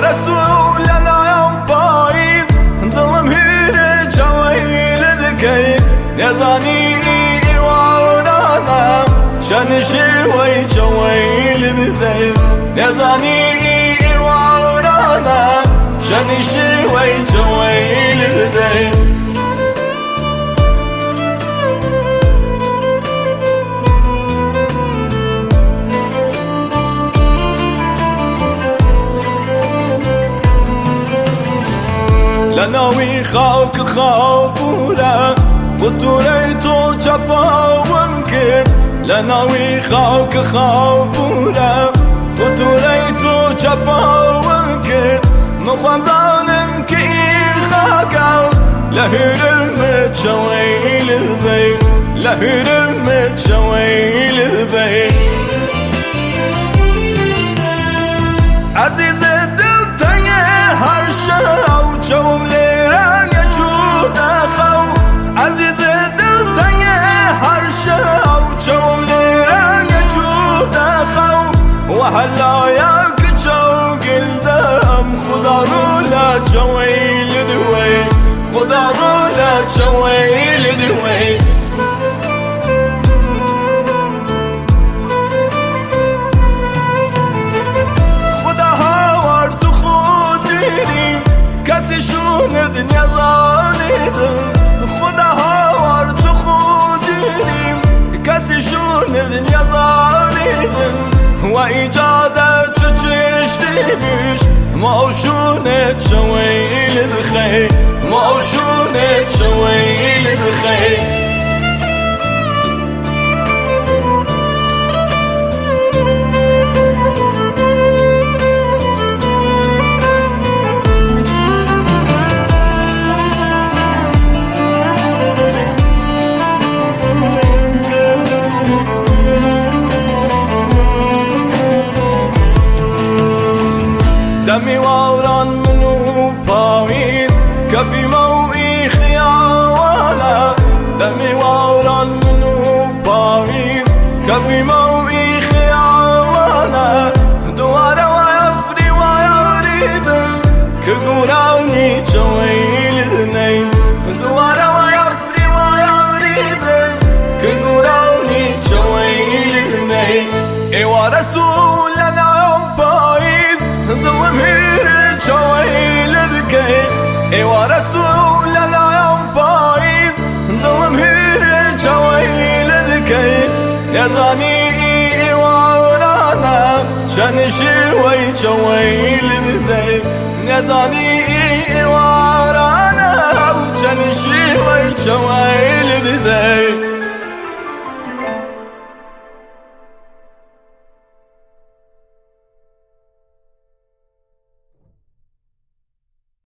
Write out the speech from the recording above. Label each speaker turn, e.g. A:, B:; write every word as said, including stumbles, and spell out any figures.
A: ورسولنا يوم بايز ظلم هير جويل ذكي نظاني ورانا شان شوي جويل ذكي نظاني ورانا شان شوي جويل ذكي لناوي خاوك خابورا فتوريتو جبا ومكر لناوي خاوك خابورا فتوريتو جبا ومكر مخوان ظالم كي خاقاو لهرمت شويل البي لهرمت شويل البي عزيز الدل تنيه هرشاو جوم ليران يجود أخو عزيز الدل تنيه هرشاو جوم ليران يجود أخو وهلا ياك جو قلدم خدا رولا جويل دوي خدا رولا جويل دوي کسی شون دنیا زانیدم خدا هاور تو خودیم کسی شون دنیا زانیدم و ایجادت تو چشتیمش موشونت شویل الخیر موشونت شویل الخیر دمي ووران منو باويز كفي موئي خياوانا دمي ووران منو باويز كفي موئي خياوانا دوارا ويفري ويريدم كقراني جويل اثنين دوارا ويفري ويريدم كقراني جويل اثنين ايوا رسولنا يوم بايز ظلم هير جويل ذكي ايوا رسولنا يوم بايز ظلم هير جويل ذكي نظاني ورانا شان شوي جويل ذكي نظاني